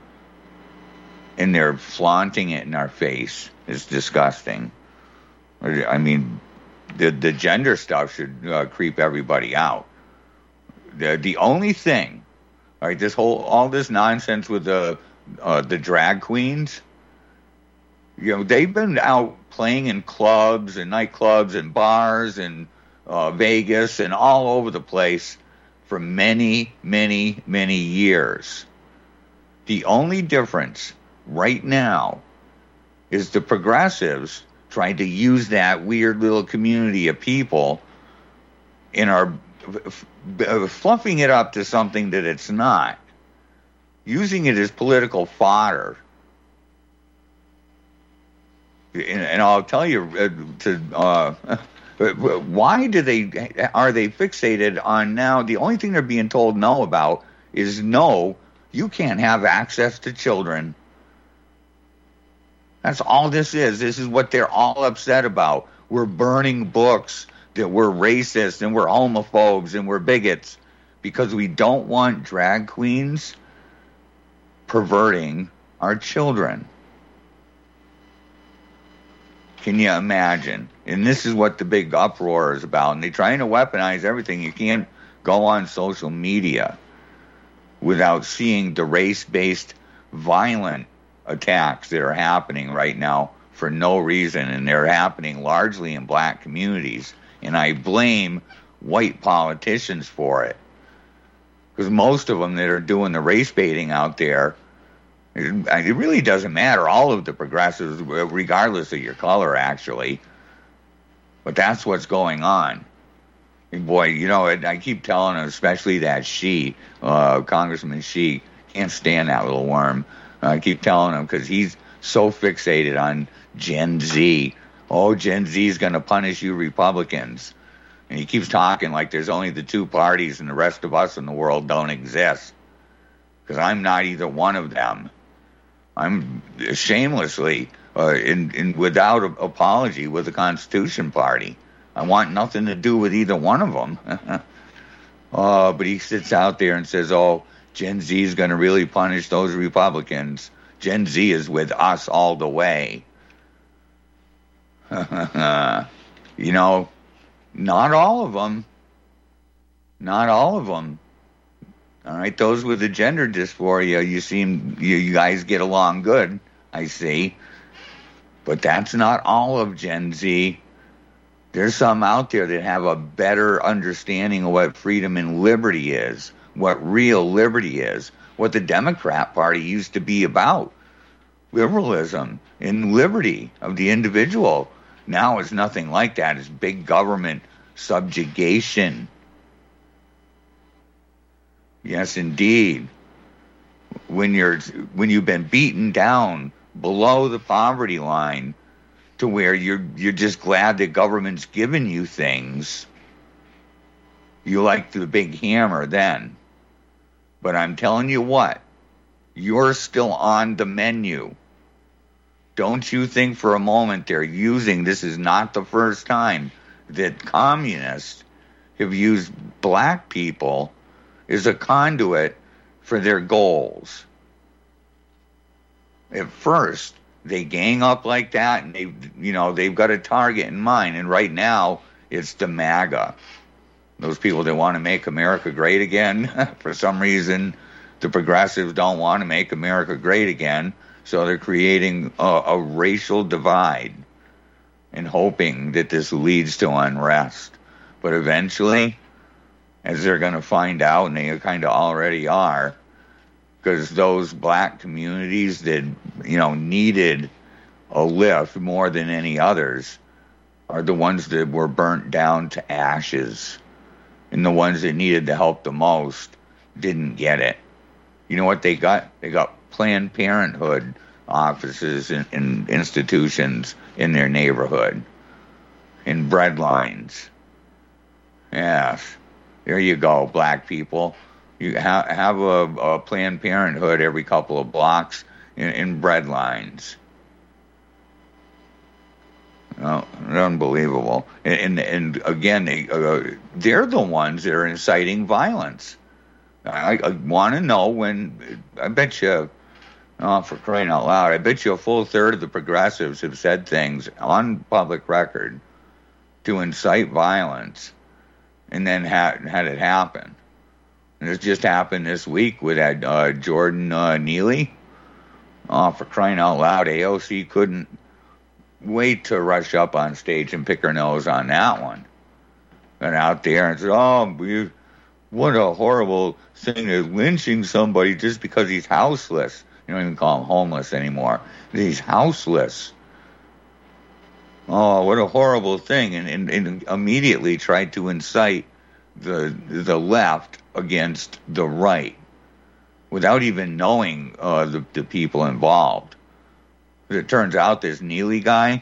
A: and they're flaunting it in our face. It's disgusting. I mean, the the gender stuff should uh, creep everybody out. The the only thing, all right, this whole all this nonsense with the uh, the drag queens, you know, they've been out playing in clubs and nightclubs and bars and uh, Vegas and all over the place for many, many, many years. The only difference right now is the progressives trying to use that weird little community of people and are f- f- fluffing it up to something that it's not, using it as political fodder. And, and I'll tell you, uh, to uh, why do they are they fixated on now? The only thing they're being told no about is no, you can't have access to children. That's all this is. This is what they're all upset about. We're burning books that we're racist and we're homophobes and we're bigots because we don't want drag queens perverting our children. Can you imagine? And this is what the big uproar is about. And they're trying to weaponize everything. You can't go on social media without seeing the race-based violent attacks that are happening right now for no reason, and they're happening largely in black communities. And I blame white politicians for it, because most of them that are doing the race baiting out there, it, it really doesn't matter. All of the progressives, regardless of your color, actually, but that's what's going on. And boy, you know, I keep telling them, especially that she, uh, Congressman She, can't stand that little worm. I keep telling him because he's so fixated on Gen Z. Oh, Gen Z is going to punish you Republicans. And he keeps talking like there's only the two parties and the rest of us in the world don't exist. Because I'm not either one of them. I'm shamelessly, uh, in, in, without a, apology, with the Constitution Party. I want nothing to do with either one of them. uh, but he sits out there and says, oh, Gen Z is going to really punish those Republicans. Gen Z is with us all the way. You know, not all of them. Not all of them. All right, those with the gender dysphoria, you seem, you, you guys get along good, I see. But that's not all of Gen Z. There's some out there that have a better understanding of what freedom and liberty is, what real liberty is, what the Democrat Party used to be about. Liberalism and liberty of the individual. Now it's nothing like that. It's big government subjugation. Yes, indeed. when you're when you've been beaten down below the poverty line to where you're you're just glad that government's giving you things. You like the big hammer then. But I'm telling you what, you're still on the menu. Don't you think for a moment they're using, this is not the first time that communists have used black people as a conduit for their goals. At first, they gang up like that, and they, you know, they've got a target in mind. And right now, it's the MAGA. Those people that want to make America great again. For some reason, the progressives don't want to make America great again, so they're creating a, a racial divide and hoping that this leads to unrest. But eventually, as they're going to find out, and they kind of already are, because those black communities that, you know, needed a lift more than any others are the ones that were burnt down to ashes. And the ones that needed the help the most didn't get it. You know what they got? They got Planned Parenthood offices and, and institutions in their neighborhood, in bread lines. Yes, there you go, black people. You ha- have a, a Planned Parenthood every couple of blocks in, in bread lines. Oh, unbelievable. And, and, and again, they, uh, they're the ones that are inciting violence. I, I want to know when, I bet you, oh, for crying out loud, I bet you a full third of the progressives have said things on public record to incite violence and then had, had it happen. And this just happened this week with that uh, Jordan uh, Neely. Oh, for crying out loud, A O C couldn't wait to rush up on stage and pick her nose on that one. And out there and said, oh, we, what a horrible thing is lynching somebody just because he's houseless. You don't even call him homeless anymore. He's houseless. Oh, what a horrible thing. And, and, and immediately tried to incite the the left against the right without even knowing uh, the, the people involved. It turns out this Neely guy,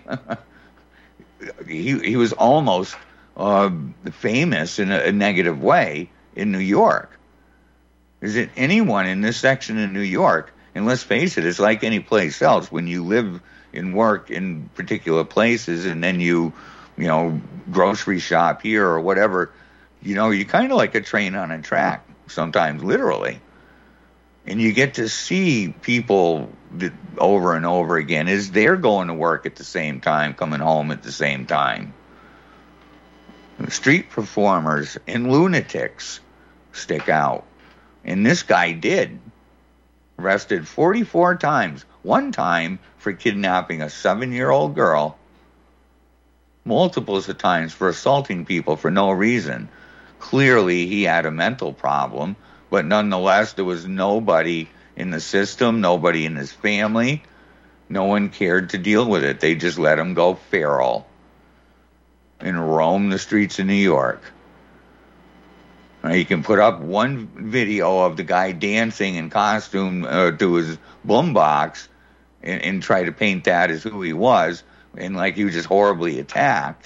A: he he was almost uh, famous in a, a negative way in New York. Is it anyone in this section of New York? And let's face it, it's like any place else. When you live and work in particular places and then you, you know, grocery shop here or whatever, you know, you're kind of like a train on a track, sometimes literally. And you get to see people over and over again as they're going to work at the same time, coming home at the same time. Street performers and lunatics stick out. And this guy did. Arrested forty-four times. One time for kidnapping a seven-year-old girl. Multiples of times for assaulting people for no reason. Clearly, he had a mental problem. But nonetheless, there was nobody in the system, nobody in his family. No one cared to deal with it. They just let him go feral and roam the streets of New York. Now, you can put up one video of the guy dancing in costume uh, to his boombox and, and try to paint that as who he was, and like he was just horribly attacked.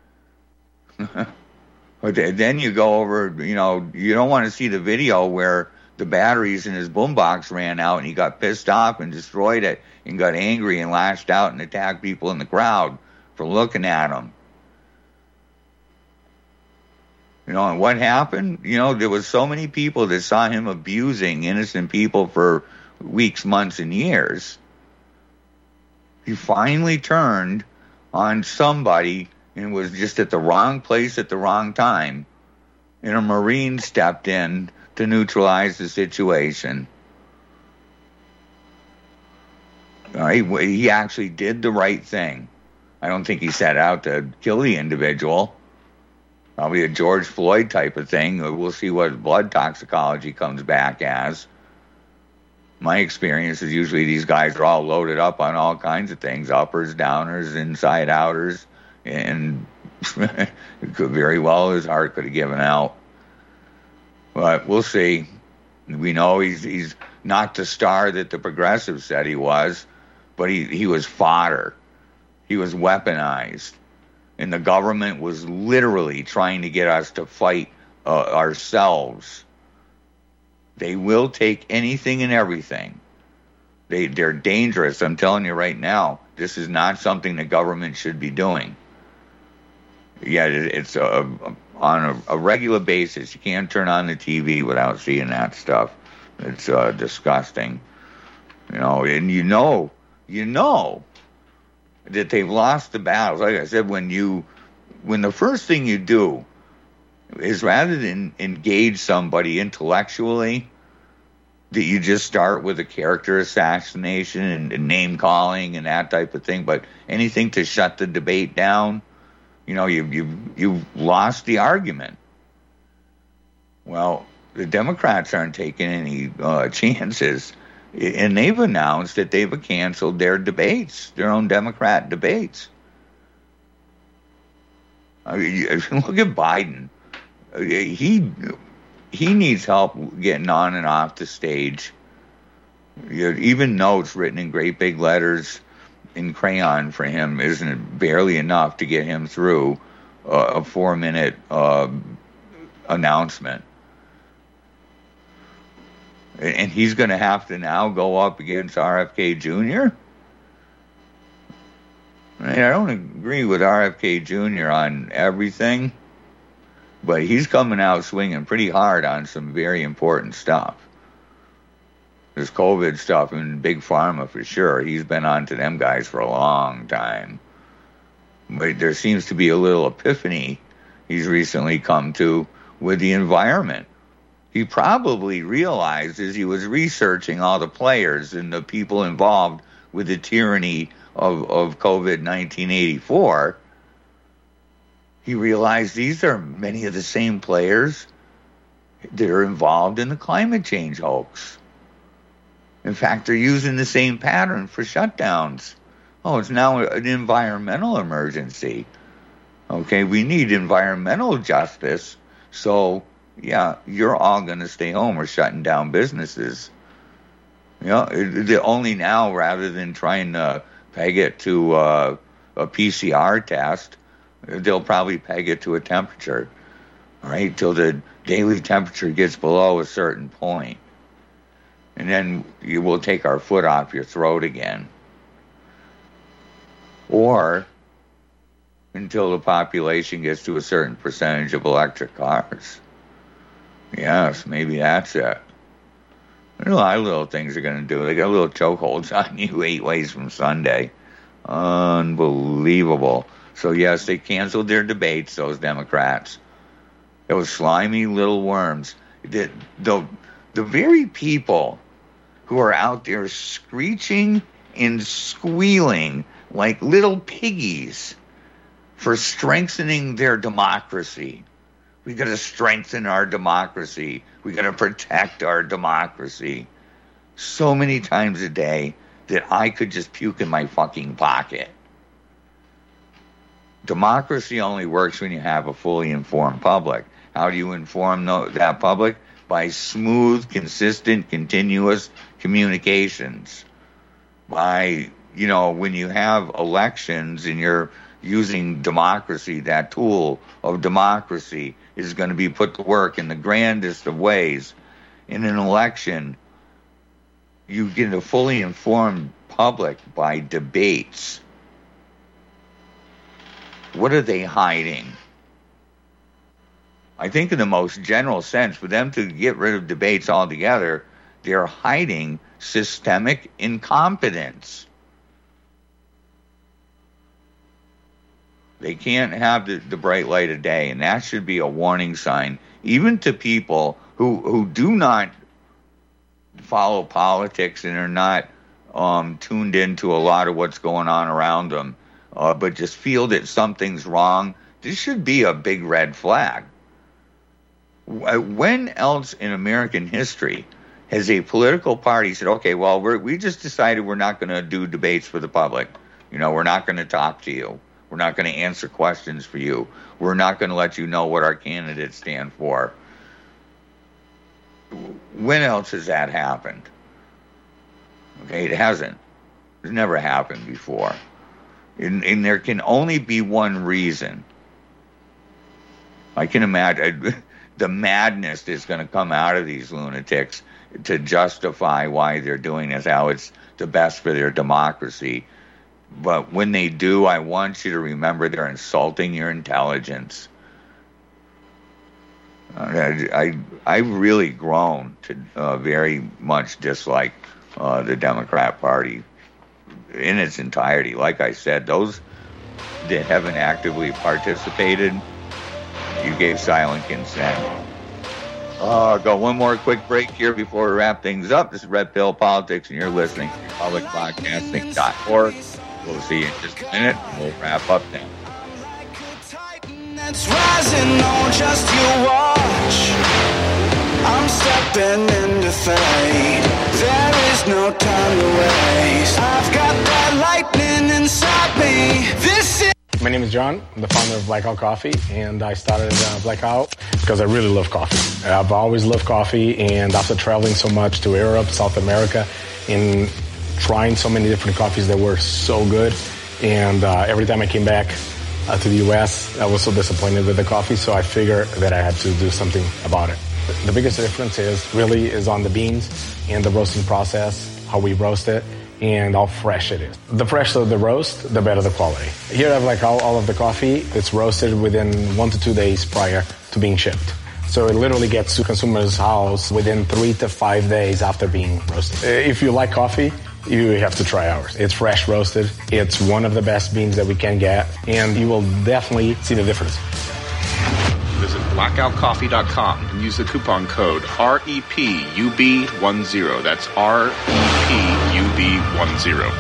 A: But then you go over, you know, you don't want to see the video where the batteries in his boombox ran out and he got pissed off and destroyed it and got angry and lashed out and attacked people in the crowd for looking at him. You know, and what happened? You know, there was so many people that saw him abusing innocent people for weeks, months, and years. He finally turned on somebody and was just at the wrong place at the wrong time. And a Marine stepped in to neutralize the situation. All right, he actually did the right thing. I don't think he set out to kill the individual. Probably a George Floyd type of thing. We'll see what blood toxicology comes back as. My experience is usually these guys are all loaded up on all kinds of things, uppers, downers, inside outers, and it could very well his heart could have given out. But we'll see. We know he's he's not the star that the progressives said he was, but he, he was fodder. He was weaponized. And the government was literally trying to get us to fight uh, ourselves. They will take anything and everything. They, they're dangerous. I'm telling you right now, this is not something the government should be doing. Yet it, it's a, a, on a, a regular basis. You can't turn on the T V without seeing that stuff. It's uh, disgusting. You know, and you know, you know that they've lost the battles. Like I said, when you, when the first thing you do is rather than engage somebody intellectually, that you just start with a character assassination and, and name calling and that type of thing, but anything to shut the debate down, you know, you you you've lost the argument. Well, the Democrats aren't taking any uh, chances, and they've announced that they've canceled their debates, their own Democrat debates. I mean, look at Biden. He he needs help getting on and off the stage. You know, even notes written in great big letters in crayon for him isn't barely enough to get him through uh, a four-minute uh, announcement. And he's going to have to now go up against R F K Junior I mean, I don't agree with R F K Junior on everything, but he's coming out swinging pretty hard on some very important stuff. This COVID stuff and Big Pharma for sure. He's been on to them guys for a long time. But there seems to be a little epiphany he's recently come to with the environment. He probably realized as he was researching all the players and the people involved with the tyranny of, of COVID nineteen eighty-four, he realized these are many of the same players that are involved in the climate change hoax. In fact, they're using the same pattern for shutdowns. Oh, it's now an environmental emergency. Okay, we need environmental justice, so yeah, you're all going to stay home or shutting down businesses. You know, the only now, rather than trying to peg it to uh, a P C R test, they'll probably peg it to a temperature, right, till the daily temperature gets below a certain point. And then you will take our foot off your throat again. Or until the population gets to a certain percentage of electric cars. Yes, maybe that's it. There's a lot of little things they're going to do. They got little chokeholds on you eight ways from Sunday. Unbelievable. So, yes, they canceled their debates, those Democrats. Those slimy little worms. The, the, the very people who are out there screeching and squealing like little piggies for strengthening their democracy. We got to strengthen our democracy. We got to protect our democracy. So many times a day that I could just puke in my fucking pocket. Democracy only works when you have a fully informed public. How do you inform that public? By smooth, consistent, continuous communications. By, you know, when you have elections and you're using democracy, that tool of democracy is going to be put to work in the grandest of ways. In an election, you get a fully informed public by debates. What are they hiding? I think in the most general sense, for them to get rid of debates altogether, they're hiding systemic incompetence. They can't have the, the bright light of day, and that should be a warning sign, even to people who, who do not follow politics and are not um, tuned into a lot of what's going on around them, uh, but just feel that something's wrong. This should be a big red flag. When else in American history has a political party said, okay, well, we're, we just decided we're not going to do debates for the public. You know, we're not going to talk to you. We're not going to answer questions for you. We're not going to let you know what our candidates stand for. when else has that happened? Okay, it hasn't. It's never happened before. And, and there can only be one reason. I can imagine the madness that's going to come out of these lunatics to justify why they're doing this, how it's the best for their democracy. But when they do, I want you to remember they're insulting your intelligence. Uh, I, I've really grown to uh, very much dislike uh, the Democrat Party in its entirety. Like I said, those that haven't actively participated, you gave silent consent. Uh, go one more quick break here before we wrap things up. This is Red Pill Politics, and you're listening to Republic Broadcasting dot org. We'll see you in just a minute, and we'll wrap up then.
E: That's rising on just you watch. I'm stepping into fate. There is no time to waste. I've got that lightning inside me. This is
K: My name is John. I'm the founder of Blackout Coffee, and I started uh, Blackout because I really love coffee. I've always loved coffee, and after traveling so much to Europe, South America, and trying so many different coffees that were so good, and uh, every time I came back uh, to the U S, I was so disappointed with the coffee, so I figured that I had to do something about it. The biggest difference is really is on the beans and the roasting process, how we roast it, and how fresh it is. The fresher the roast, the better the quality. Here I have like all, all of the coffee. It's roasted within one to two days prior to being shipped. So it literally gets to consumers' house within three to five days after being roasted. If you like coffee, you have to try ours. It's fresh roasted. It's one of the best beans that we can get, and you will definitely see the difference.
L: Visit blackout coffee dot com and use the coupon code R E P U B ten. That's R E P U B ten.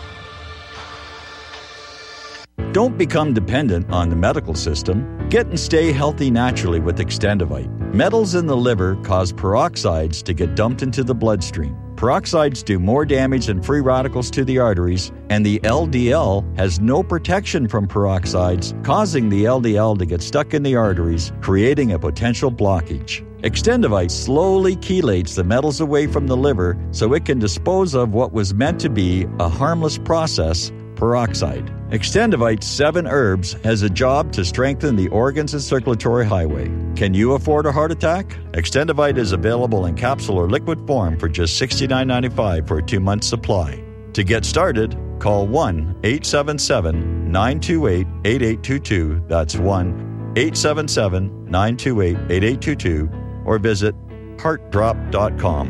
M: Don't become dependent on the medical system. Get and stay healthy naturally with Extendivite. Metals in the liver cause peroxides to get dumped into the bloodstream. Peroxides do more damage than free radicals to the arteries, and the L D L has no protection from peroxides, causing the L D L to get stuck in the arteries, creating a potential blockage. Extendivite slowly chelates the metals away from the liver so it can dispose of what was meant to be a harmless process, peroxide. Extendivite's seven herbs has a job to strengthen the organs and circulatory highway. Can you afford a heart attack? Extendivite is available in capsule or liquid form for just sixty-nine ninety-five for a two-month supply. To get started, call one eight seven seven nine two eight eight eight two two. That's one eight seven seven nine two eight eight eight two two or visit heart drop dot com.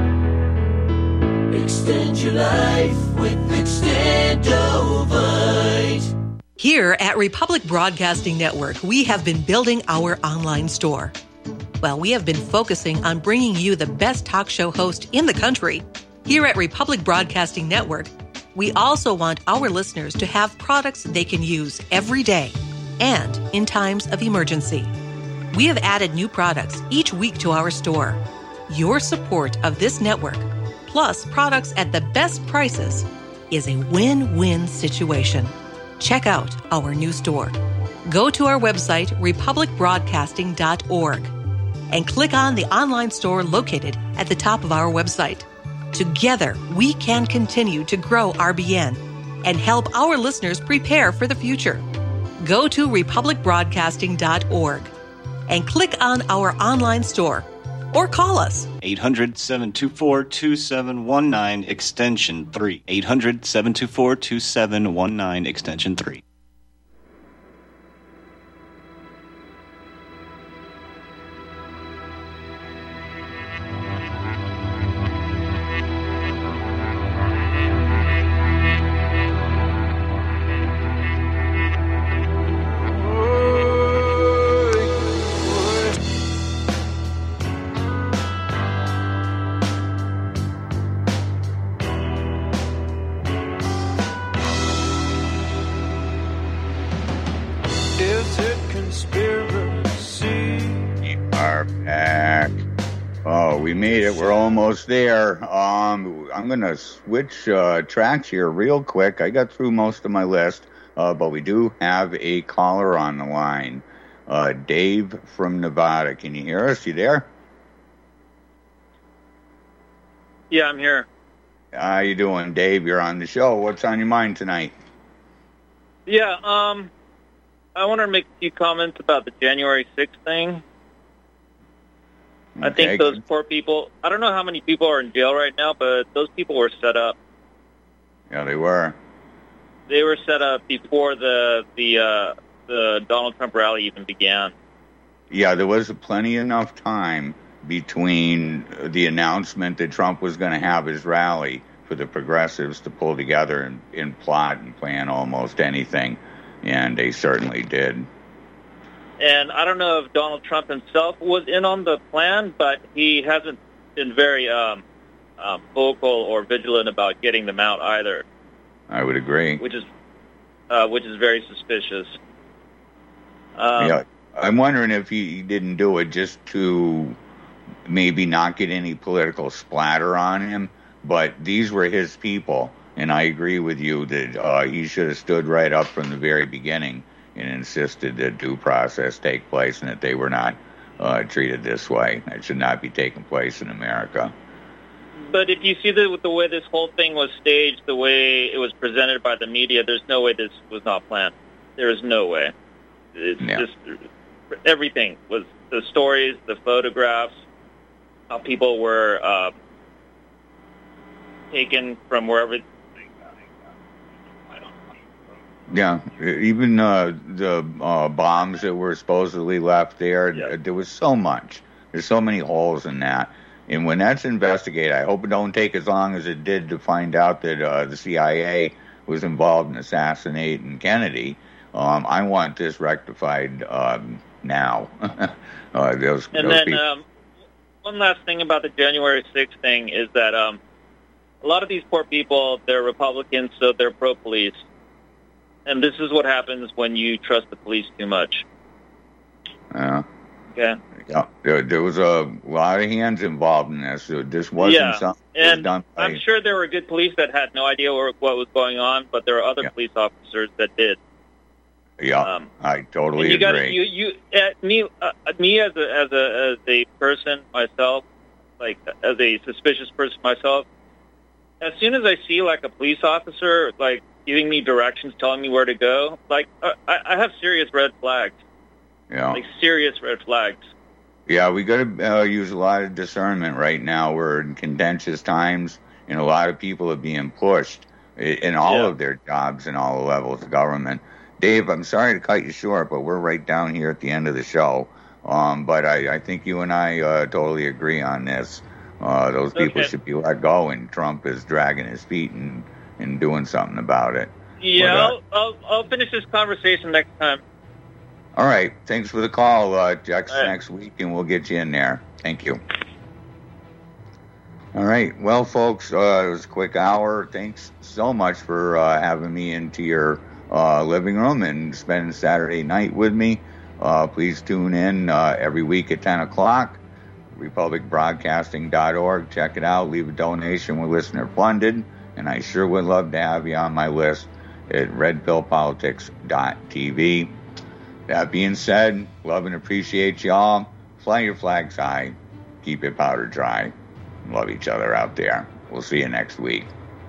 N: Extend your life with Extendovite.
O: Here at Republic Broadcasting Network, we have been building our online store. Well, we have been focusing on bringing you the best talk show host in the country. Here at Republic Broadcasting Network, we also want our listeners to have products they can use every day and in times of emergency. We have added new products each week to our store. Your support of this network, plus products at the best prices, is a win-win situation. Check out our new store. Go to our website, republic broadcasting dot org, and click on the online store located at the top of our website. Together, we can continue to grow R B N and help our listeners prepare for the future. Go to republic broadcasting dot org and click on our online store or call us.
J: eight hundred, seven two four, two seven one nine, extension three. eight hundred, seven two four, two seven one nine, extension three.
A: We're almost there. Um, I'm going to switch uh, tracks here real quick. I got through most of my list, uh, but we do have a caller on the line. Uh, Dave from Nevada. Can you hear us? You there?
P: Yeah, I'm here.
A: How you doing, Dave? You're on the show. What's on your mind tonight?
P: Yeah, um, I want to make a few comments about the January sixth thing.
A: Okay.
P: I think those poor people, I don't know how many people are in jail right now, but those people were set up.
A: Yeah, they were.
P: They were set up before the the uh, the Donald Trump rally even began.
A: Yeah, there was plenty enough time between the announcement that Trump was going to have his rally for the progressives to pull together and, and plot and plan almost anything, and they certainly did.
P: And I don't know if Donald Trump himself was in on the plan, but he hasn't been very um, um, vocal or vigilant about getting them out either.
A: I would agree.
P: Which is uh, which is very suspicious. Um,
A: yeah, I'm wondering if he didn't do it just to maybe not get any political splatter on him, but these were his people, and I agree with you that uh, he should have stood right up from the very beginning and insisted that due process take place and that they were not uh, treated this way. It should not be taking place in America.
P: But if you see the, the way this whole thing was staged, the way it was presented by the media, there's no way this was not planned. There is no way. It's
A: yeah.
P: just everything was the stories, the photographs, how people were uh, taken from wherever.
A: Yeah, even uh, the uh, bombs that were supposedly left there, yeah. there was so much. There's so many holes in that. And when that's investigated, I hope it don't take as long as it did to find out that uh, the C I A was involved in assassinating Kennedy. Um, I want this rectified um, now. uh, those,
P: and
A: those
P: then
A: people.
P: Um, one last thing about the January sixth thing is that um, a lot of these poor people, they're Republicans, so they're pro-police. And this is what happens when you trust the police too much.
A: Yeah.
P: Okay.
A: Yeah, there, there was a lot of hands involved in this. So this wasn't
P: yeah.
A: something that was
P: and
A: done by...
P: I'm sure there were good police that had no idea what was going on, but there are other
A: yeah.
P: police officers that did.
A: Yeah,
P: um,
A: I totally
P: you
A: agree.
P: Gotta, you, you, uh, me, uh, me as a as a as a person myself, like as a suspicious person myself, as soon as I see like a police officer like giving me directions, telling me where to go, like uh, I, I have serious red flags.
A: Yeah,
P: like serious red flags.
A: Yeah, we got to uh, use a lot of discernment right now. We're in contentious times, and a lot of people are being pushed in all
P: yeah.
A: of their jobs and all the levels of government. Dave, I'm sorry to cut you short, but we're right down here at the end of the show. Um, but I, I think you and I uh, totally agree on this. Uh, those people
P: okay.
A: should be let go, and Trump is dragging his feet and, and doing something about it.
P: Yeah,
A: but, uh,
P: I'll, I'll I'll finish this conversation next time.
A: All right. Thanks for the call. Uh, Jack's
P: right.
A: next week, and we'll get you in there. Thank you. All right. Well, folks, uh, it was a quick hour. Thanks so much for uh, having me into your uh, living room and spending Saturday night with me. Uh, please tune in uh, every week at ten o'clock. republic broadcasting dot org. Check it out. Leave a donation with listener funded. And I sure would love to have you on my list at red pill politics dot t v. That being said, love and appreciate y'all. Fly your flags high. Keep it powder dry. Love each other out there. We'll see you next week.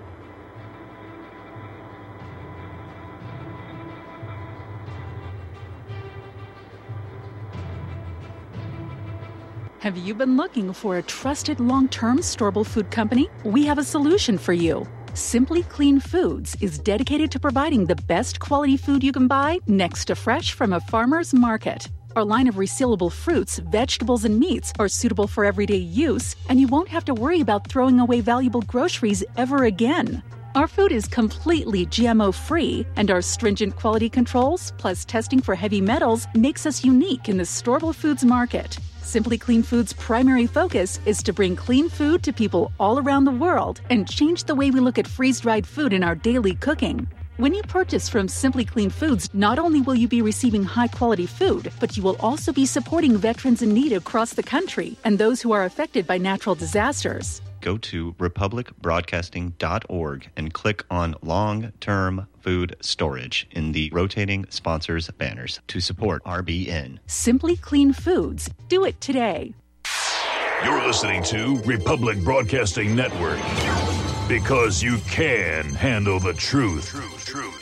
Q: Have you been looking for a trusted long-term storable food company? We have a solution for you. Simply Clean Foods is dedicated to providing the best quality food you can buy next to fresh from a farmer's market. Our line of resealable fruits, vegetables, and meats are suitable for everyday use, and you won't have to worry about throwing away valuable groceries ever again. Our food is completely G M O-free, and our stringent quality controls, plus testing for heavy metals, makes us unique in the storable foods market. Simply Clean Foods' primary focus is to bring clean food to people all around the world and change the way we look at freeze-dried food in our daily cooking. When you purchase from Simply Clean Foods, not only will you be receiving high-quality food, but you will also be supporting veterans in need across the country and those who are affected by natural disasters.
J: Go to republic broadcasting dot org and click on long-term food storage in the rotating sponsors banners to support R B N.
Q: Simply Clean Foods. Do it today.
R: You're listening to Republic Broadcasting Network. Because you can handle the truth. Truth, truth.